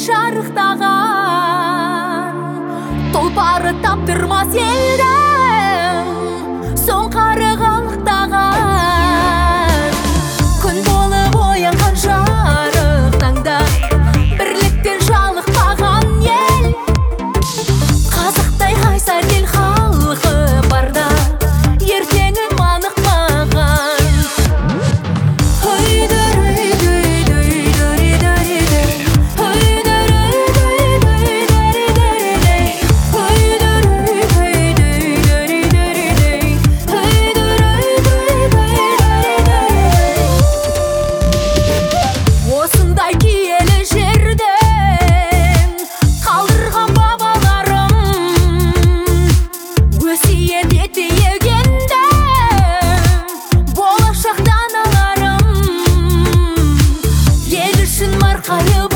шарықтаған тұлпары таптырмас елдің соң қарығалықтаған күн болып оянған жарық таңда бірліктен жалықпаған ел қазақтай қайсар ел халқы барда ертеңім анық маған осындай киелі жерден қалдырған бабаларым өсиет етті егенде болашақ даналарым ел үшін марқайып